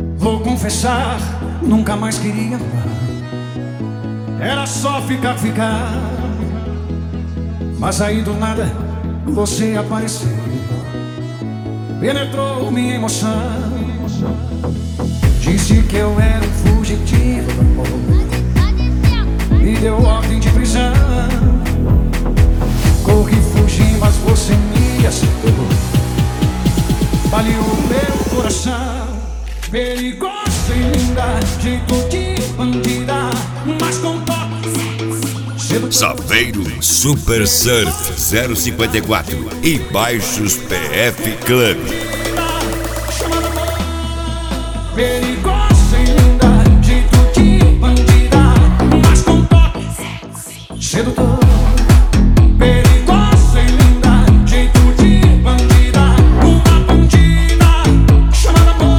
Vou confessar, nunca mais queria amar. Era só ficar. Mas aí do nada você apareceu, penetrou minha emoção. Disse que eu era um fugitivo do amor, me deu ordem de prisão. Corri, fugi, mas você me acertou, baleou meu coração. Perigosa e linda, jeito de bandida, mas com toque. Saveiro Super Surf 054 e Baixos PF Club. Perigosa e linda, jeito de bandida, mas com toque sedutor. Perigosa e linda, jeito de bandida, uma bandida chamada amor.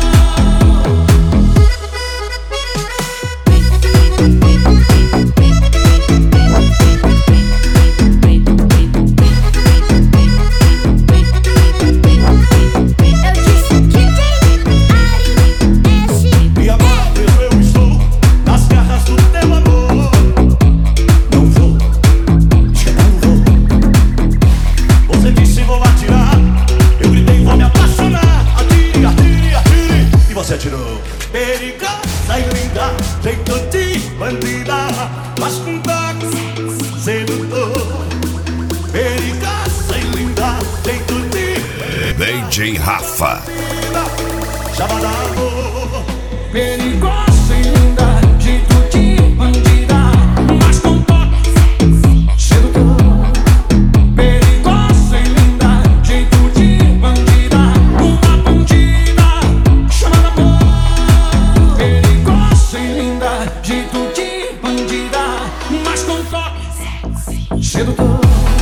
Você atirou. Perigosa e linda, jeito de bandida, mas com toque sedutor. Perigosa e linda, jeito de DJ Rafa. chamada amor. Perigosa e linda, jeito de bandida, mas com toque sedutor. Perigosa e linda, jeito de bandida, uma bandida chamada amor. Perigosa e linda, jeito de bandida, mas com toque sedutor.